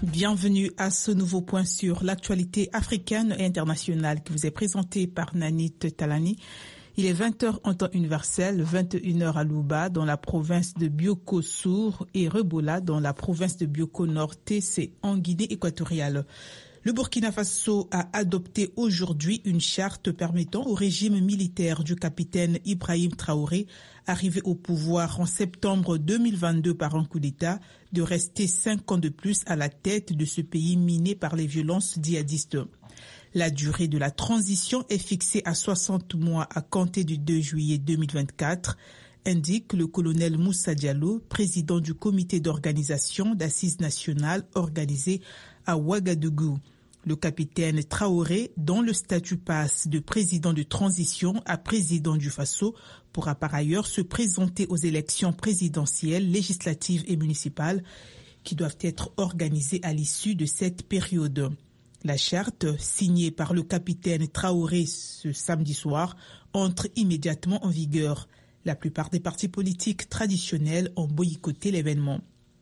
Bienvenue à ce nouveau point sur l'actualité africaine et internationale qui vous est présenté par Nanit Talani. Il est 20h en temps universel, 21h à Luba dans la province de Bioko Sur et Rebola dans la province de Bioko Nord, c'est en Guinée équatoriale. Le Burkina Faso a adopté aujourd'hui une charte permettant au régime militaire du capitaine Ibrahim Traoré, arrivé au pouvoir en septembre 2022 par un coup d'État, de rester 5 ans de plus à la tête de ce pays miné par les violences djihadistes. La durée de la transition est fixée à 60 mois à compter du 2 juillet 2024, indique le colonel Moussa Diallo, président du comité d'organisation d'assises nationales organisé à Ouagadougou. Le capitaine Traoré, dont le statut passe de président de transition à président du Faso, pourra par ailleurs se présenter aux élections présidentielles, législatives et municipales qui doivent être organisées à l'issue de cette période. La charte, signée par le capitaine Traoré ce samedi soir, entre immédiatement en vigueur. La plupart des partis politiques traditionnels ont boycotté l'événement.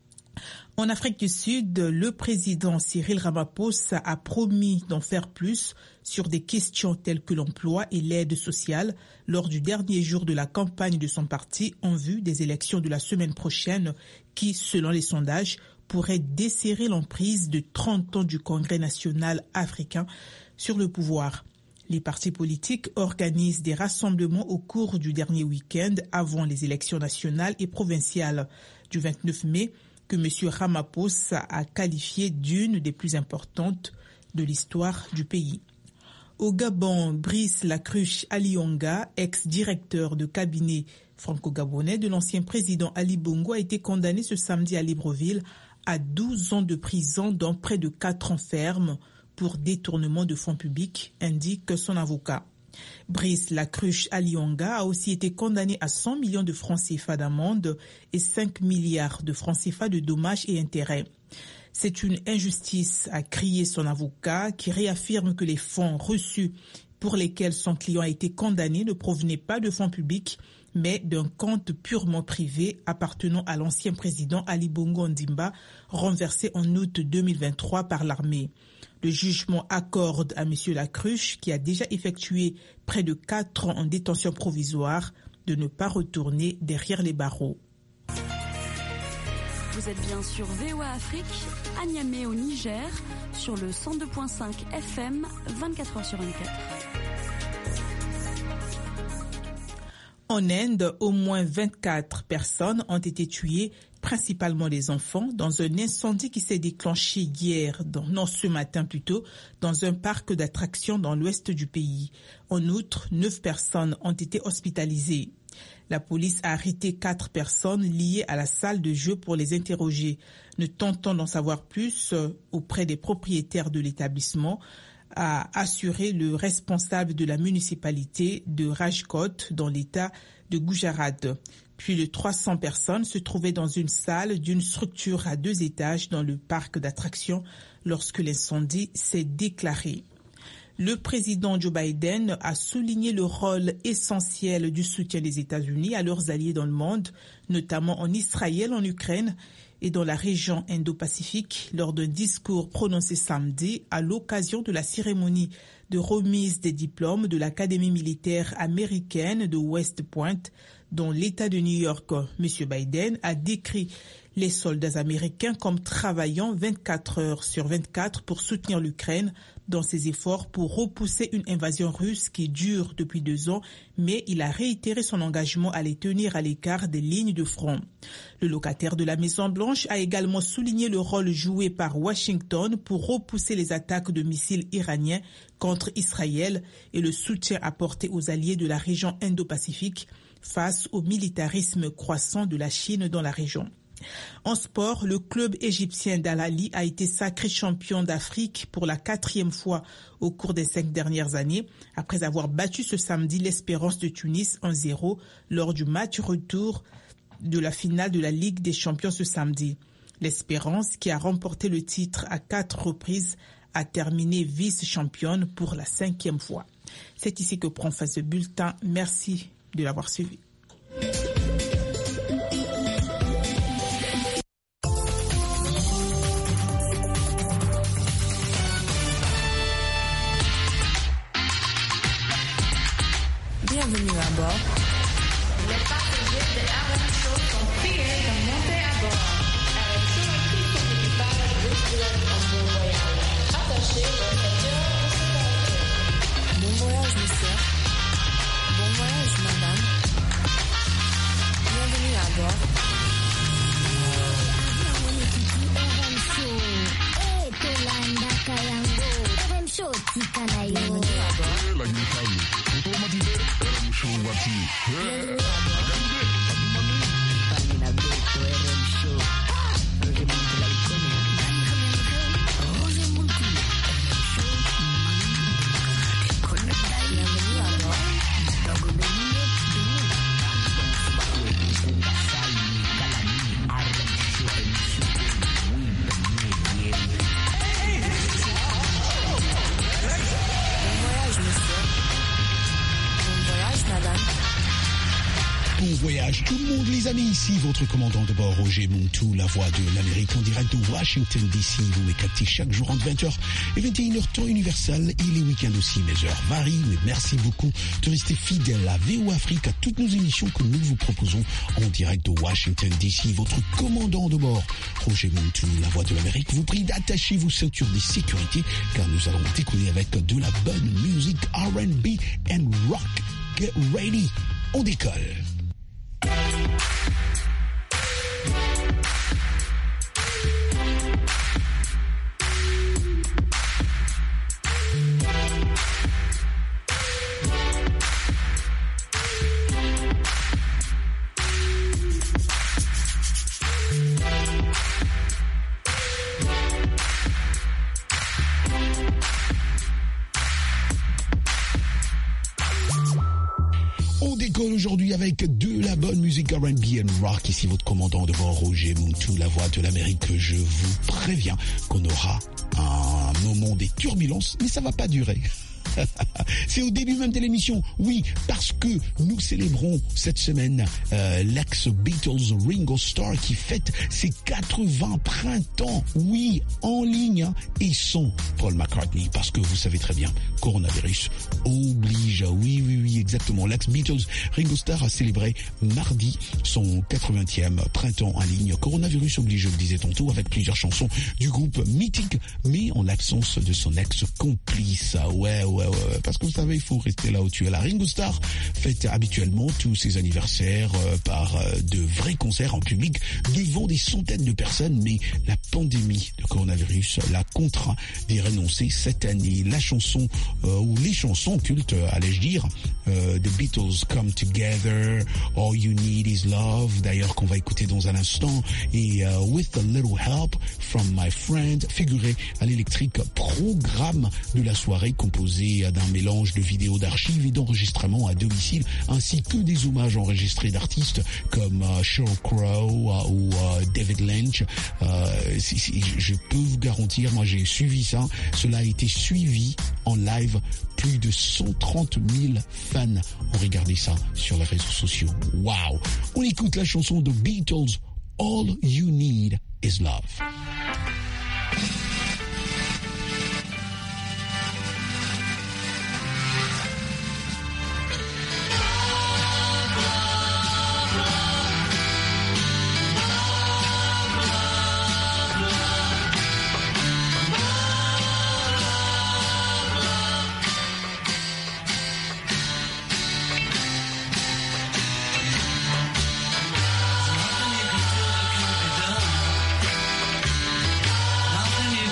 En Afrique du Sud, le président Cyril Ramaphosa a promis d'en faire plus sur des questions telles que l'emploi et l'aide sociale lors du dernier jour de la campagne de son parti en vue des élections de la semaine prochaine qui, selon les sondages, pourraient desserrer l'emprise de 30 ans du Congrès national africain sur le pouvoir. Les partis politiques organisent des rassemblements au cours du dernier week-end avant les élections nationales et provinciales du 29 mai, que M. Ramaphosa a qualifié d'une des plus importantes de l'histoire du pays. Au Gabon, Brice Lacruche Alionga, ex-directeur de cabinet franco-gabonais de l'ancien président Ali Bongo, a été condamné ce samedi à Libreville à 12 ans de prison, dont près de 4 ans ferme pour détournement de fonds publics, indique son avocat. Brice Lacruche Alionga a aussi été condamné à 100 millions de francs CFA d'amende et 5 milliards de francs CFA de dommages et intérêts. C'est une injustice, a crié son avocat, qui réaffirme que les fonds reçus pour lesquels son client a été condamné ne provenaient pas de fonds publics, mais d'un compte purement privé appartenant à l'ancien président Ali Bongo Ondimba, renversé en août 2023 par l'armée. Le jugement accorde à M. Lacruche, qui a déjà effectué près de 4 ans en détention provisoire, de ne pas retourner derrière les barreaux. Vous êtes bien sur VOA Afrique, à Niamey au Niger, sur le 102.5 FM, 24h sur 24. En Inde, au moins 24 personnes ont été tuées, principalement des enfants, dans un incendie qui s'est déclenché ce matin plutôt, dans un parc d'attractions dans l'ouest du pays. En outre, 9 personnes ont été hospitalisées. La police a arrêté 4 personnes liées à la salle de jeu pour les interroger. Ne tentant d'en savoir plus auprès des propriétaires de l'établissement, a assuré le responsable de la municipalité de Rajkot dans l'état de Gujarat. Plus de 300 personnes se trouvaient dans une salle d'une structure à 2 étages dans le parc d'attractions lorsque l'incendie s'est déclaré. Le président Joe Biden a souligné le rôle essentiel du soutien des États-Unis à leurs alliés dans le monde, notamment en Israël, en Ukraine et dans la région Indo-Pacifique, lors d'un discours prononcé samedi à l'occasion de la cérémonie de remise des diplômes de l'Académie militaire américaine de West Point, dans l'État de New York. M. Biden a décrit les soldats américains comme travaillant 24 heures sur 24 pour soutenir l'Ukraine dans ses efforts pour repousser une invasion russe qui dure depuis 2 ans, mais il a réitéré son engagement à les tenir à l'écart des lignes de front. Le locataire de la Maison-Blanche a également souligné le rôle joué par Washington pour repousser les attaques de missiles iraniens contre Israël et le soutien apporté aux alliés de la région Indo-Pacifique face au militarisme croissant de la Chine dans la région. En sport, le club égyptien d'Al-Ahly a été sacré champion d'Afrique pour la 4e fois au cours des 5 dernières années, après avoir battu ce samedi l'Espérance de Tunis 1-0 lors du match retour de la finale de la Ligue des Champions ce samedi. L'Espérance, qui a remporté le titre à 4 reprises, a terminé vice-championne pour la 5e fois. C'est ici que prend fin ce bulletin. Merci de l'avoir suivi. Les passagers de RM Show sont priés de monter à bord. RM Show et tout son équipage vous souhaitent un bon voyage. Attachez vos ceintures de sécurité. Bon voyage, monsieur. Bon voyage, madame. Bienvenue à bord. Bon voyage tout le monde les amis, ici votre commandant de bord Roger Montou, la voix de l'Amérique en direct de Washington DC. Vous me captez chaque jour entre 20h et 21h temps universel et les week-ends aussi. Mes heures varient, mais merci beaucoup de rester fidèle à VOA Afrique, à toutes nos émissions que nous vous proposons en direct de Washington DC. Votre commandant de bord Roger Montou, la voix de l'Amérique, vous prie d'attacher vos ceintures de sécurité car nous allons décoller avec de la bonne musique R&B and rock. Get ready, on décolle. Aujourd'hui avec de la bonne musique R&B and rock. Ici votre commandant de bord Roger Montou, la voix de l'Amérique. Je vous préviens qu'on aura un moment des turbulences, mais ça va pas durer. C'est au début même de l'émission, oui, parce que nous célébrons cette semaine l'ex-Beatles Ringo Starr qui fête ses 80 printemps, oui, en ligne, hein, et sans Paul McCartney, parce que vous savez très bien, coronavirus oblige, oui, exactement. L'ex-Beatles Ringo Starr a célébré mardi son 80e printemps en ligne, coronavirus oblige, je le disais tantôt, avec plusieurs chansons du groupe mythique, mais en l'absence de son ex-complice, ouais, parce que vous savez, il faut rester là où tu es. La Ringo Starr fête habituellement tous ses anniversaires par de vrais concerts en public devant des centaines de personnes, mais la pandémie de coronavirus l'a contraint d'y renoncer cette année. La chanson, ou les chansons cultes, allais-je dire, The Beatles Come Together, All You Need Is Love, d'ailleurs qu'on va écouter dans un instant, et With a Little Help from My Friend, figuré à l'électrique programme de la soirée composé d'un mélange de vidéos d'archives et d'enregistrements à domicile, ainsi que des hommages enregistrés d'artistes comme Sheryl Crow ou David Lynch. Je peux vous garantir, moi j'ai suivi ça, cela a été suivi en live. Plus de 130 000 fans ont regardé ça sur les réseaux sociaux. Waouh! On écoute la chanson de Beatles, All You Need Is Love. Nothing you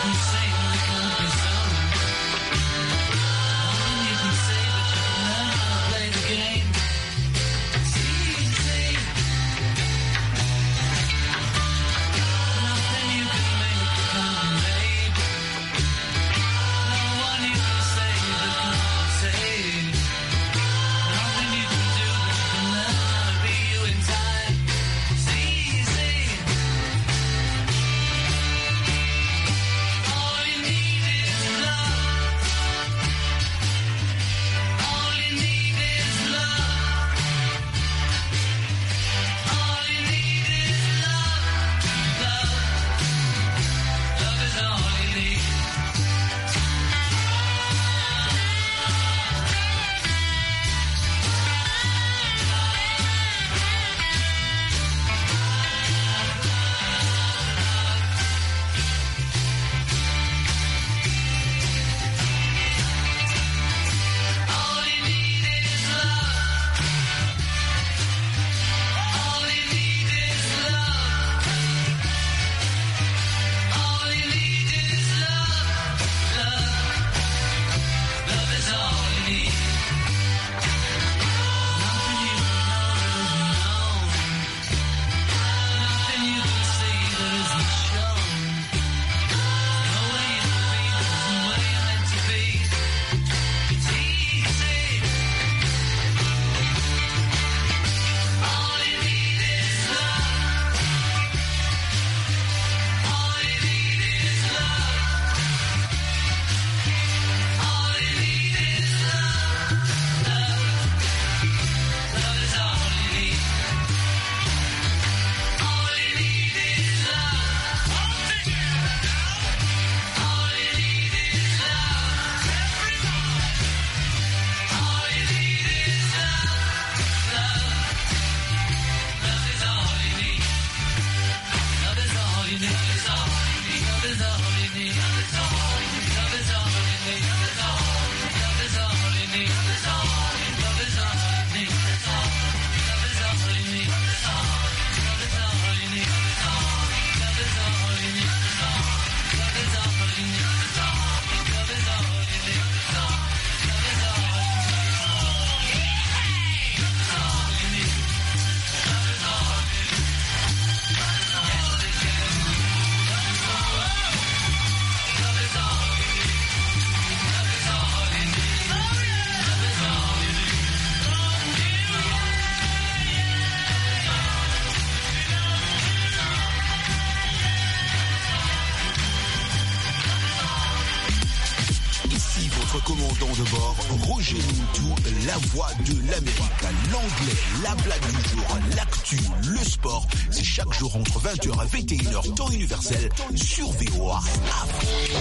commandant de bord, Roger Mintou, la voix de l'Amérique. L'anglais, la blague du jour, l'actu, le sport, c'est chaque jour entre 20h et 21h, temps universel, sur VOA Afrique.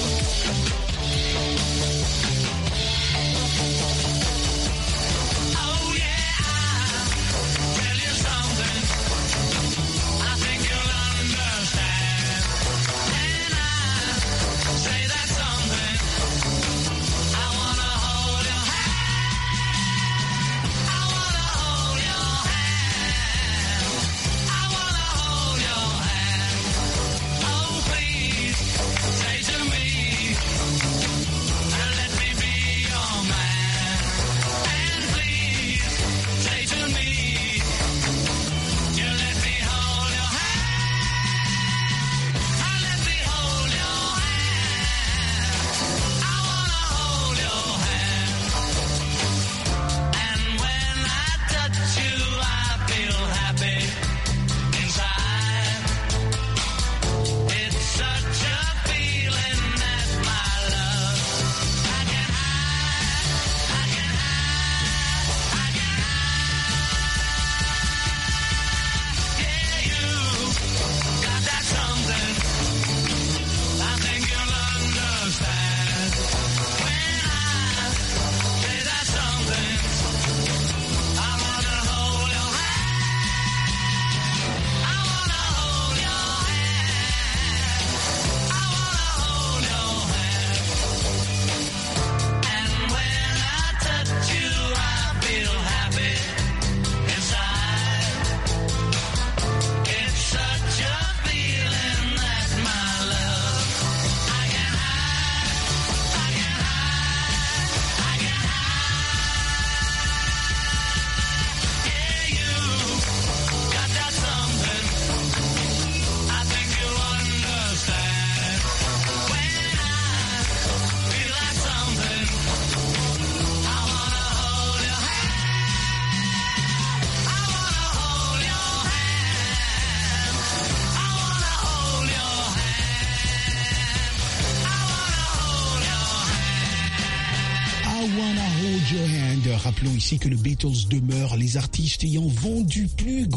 Rappelons ici que le Beatles demeure les artistes ayant vendu le plus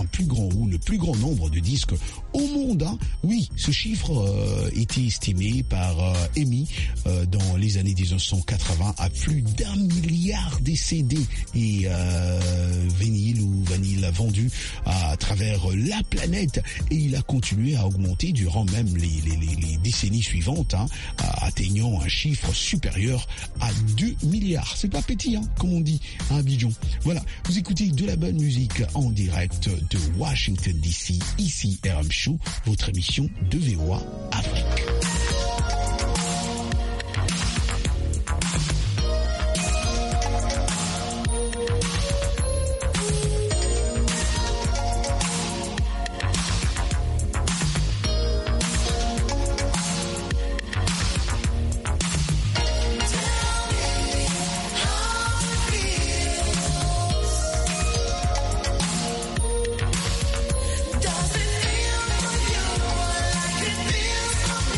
grand nombre de disques au monde. Hein. Oui, ce chiffre était estimé par EMI dans les années 1980 à plus d'1 milliard de CD et vinyle vendus à travers la planète, et il a continué à augmenter durant même les décennies suivantes, hein, atteignant un chiffre supérieur à 2 milliards. C'est pas petit, hein, comme on dit à Abidjan. Voilà, vous écoutez de la bonne musique en direct de Washington DC, ici RM Show, votre émission de VOA Afrique. Does it feel for you like it feels for me?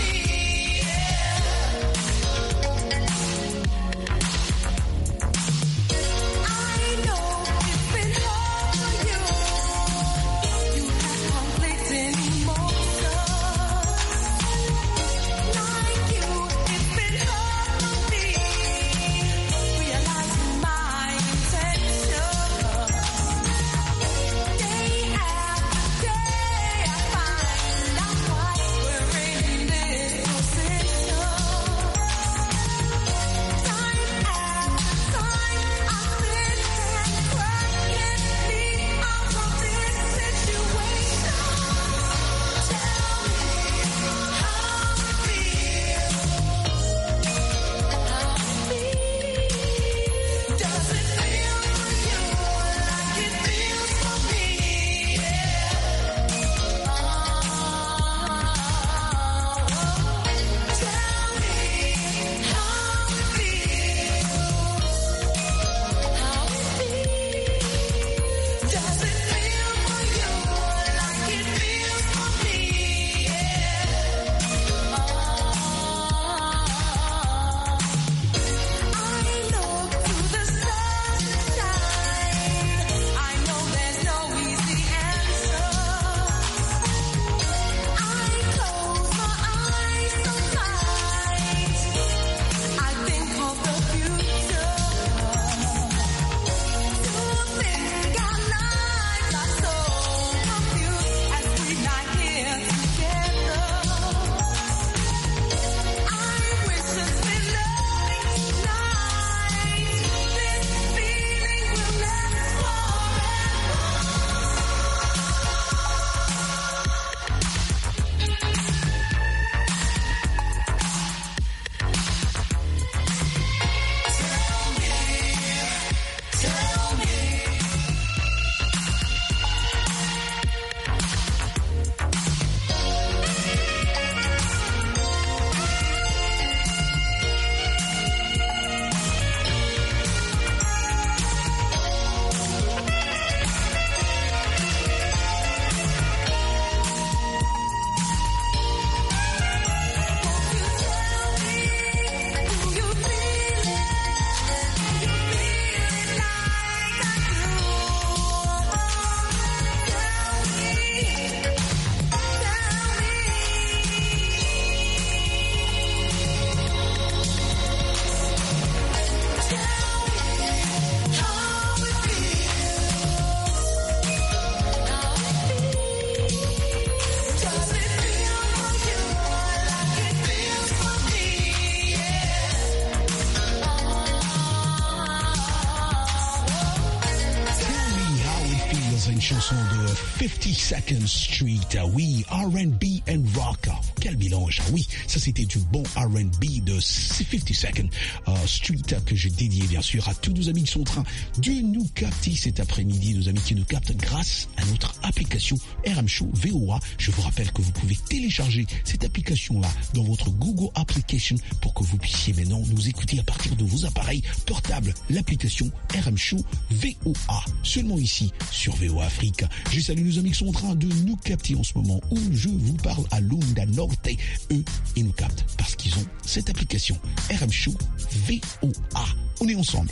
dans une chanson de 52nd Street. Oui, R&B and rock. Quel mélange. Oui, ça c'était du bon R&B de 52nd Street que je dédiais bien sûr à tous nos amis qui sont en train de nous capter cet après-midi, nos amis qui nous captent grâce à notre application RM Show VOA. Je vous rappelle que vous pouvez télécharger cette application-là dans votre Google Application pour que vous puissiez maintenant nous écouter à partir de vos appareils portables. L'application RM Show VOA, seulement ici sur VOA Afrique. Je salue nos amis qui sont en train de nous capter en ce moment où je vous parle à Lunda Norte. Eux, ils nous captent parce qu'ils ont cette application RM Show VOA. On est ensemble.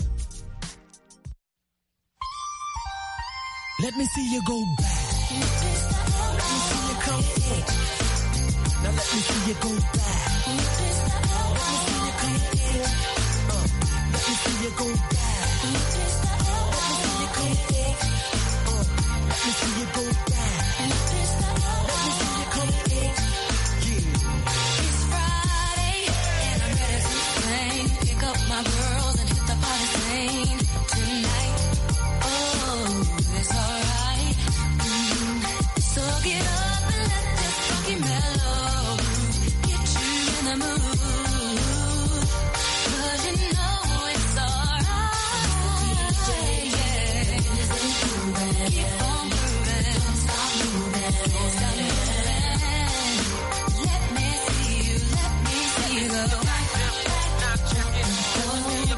Let me see you go back. Let me see you come in. Now let me see you go back. Let me see you come in. Let me see you go back. Let me see you come in. Let me see you go back. Let me see you come in. Yeah. It's Friday and I'm ready to swing. Pick up my girls and hit the party scene tonight. Oh, it's alright. So get up and let this funky mellow get you in the mood. 'Cause you know it's alright. Yeah. Keep on moving. Don't stop moving. Don't stop moving. Let me see you go. Go back. Let's see you go.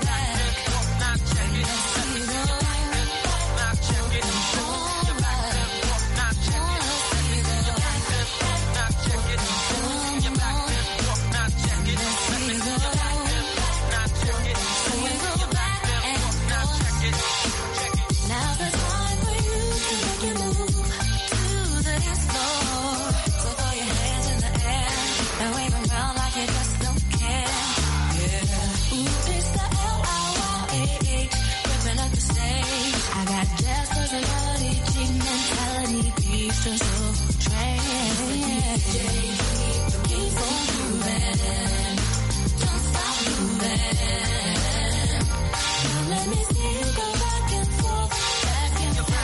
Now's the time for you to make your move to the dance floor. So throw your hands in the air and wave them around like you just don't care. Yeah. Ooh, it's the L-I-Y-A-H, ripping up the stage. I got jazz personality, G mentality, beats to soul train. Keep on moving, don't stop moving. Now let me see you go back and forth, back and forth.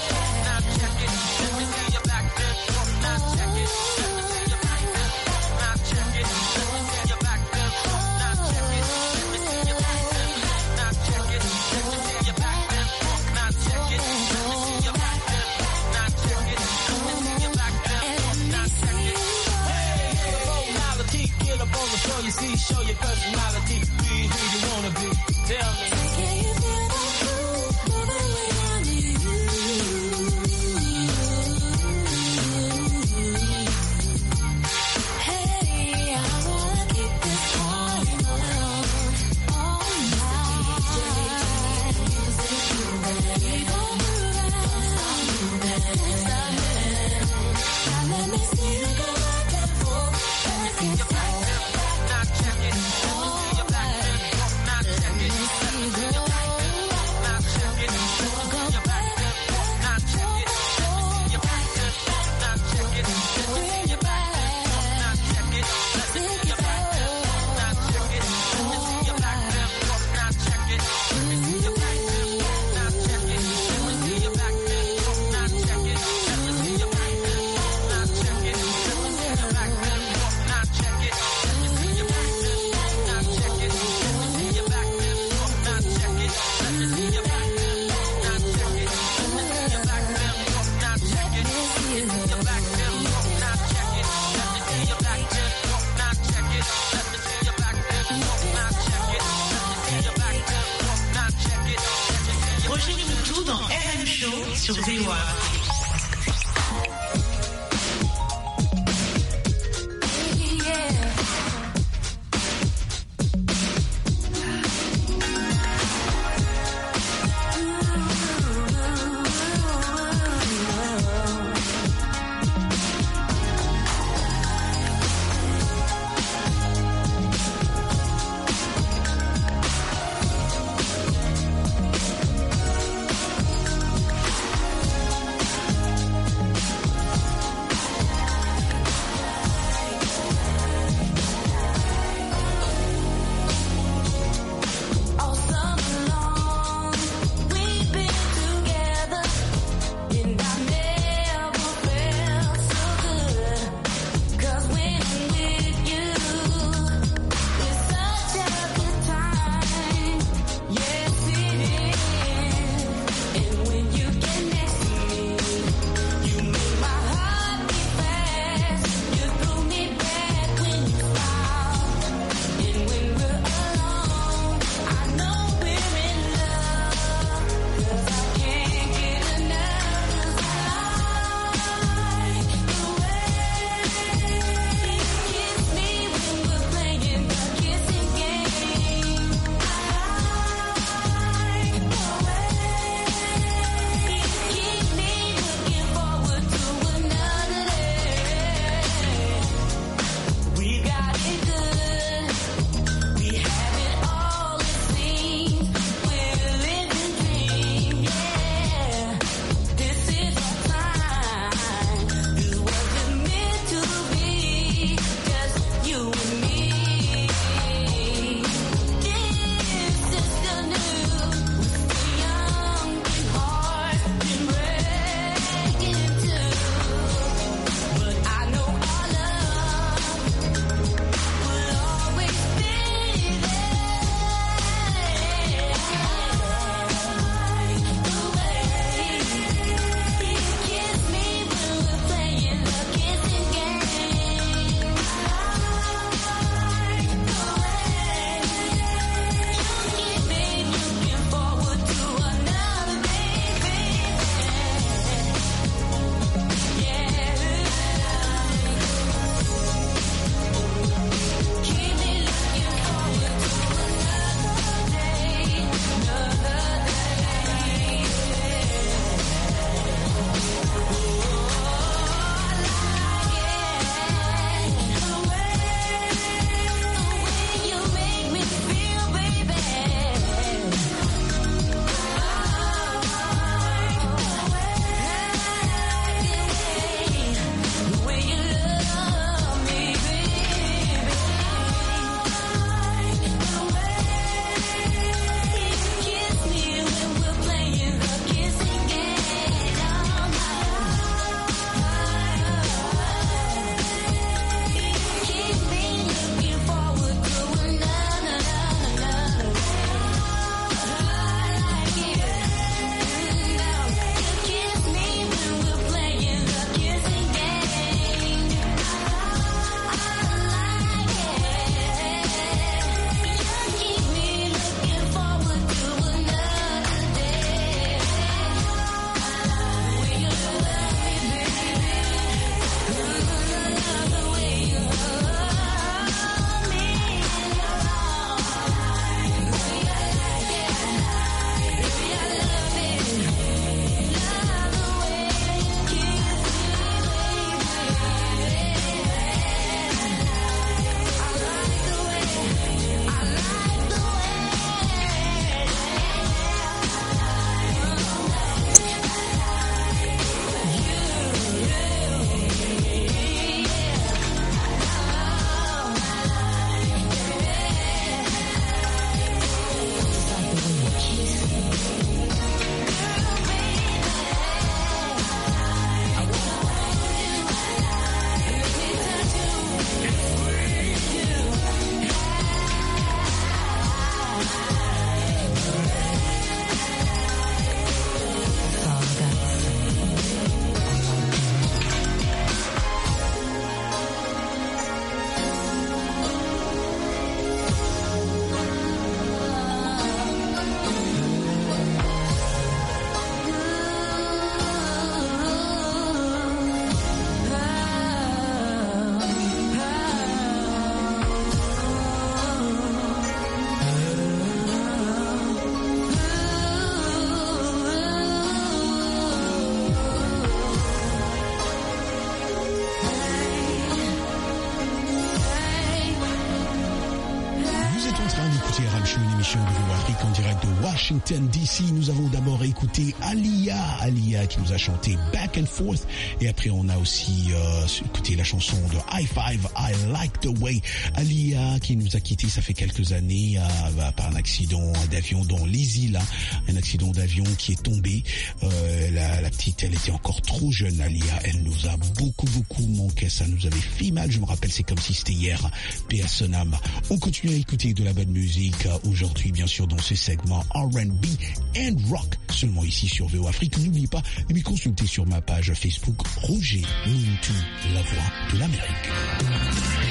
Show your personality, be who you wanna be. Tell me. Can you feel that groove moving around you? Hey, I wanna keep this party moving all night. Keep on moving, stop moving. Now let me see you go back and forth, back and forth. Rejoignez-nous tous dans RM Show sur VOA. Show, une émission de VOA Afrique en direct de Washington DC. Nous avons d'abord écouté Alia qui nous a chanté Back and Forth, et après on a aussi écouté la chanson de High Five, I Like the Way. Alia qui nous a quittés, ça fait quelques années par un accident d'avion dans les îles, un accident d'avion qui est tombé. La petite, elle était encore trop jeune, Alia, elle nous a beaucoup manqué, ça nous avait fait mal, je me rappelle, c'est comme si c'était hier. Paix à son âme. On continue à écouter de la bonne musique aujourd'hui, bien sûr, dans ce segment R&B and Rock, seulement ici sur VOA Afrique. N'oubliez pas de me consulter sur ma page Facebook Roger Muntu, la voix de l'Amérique.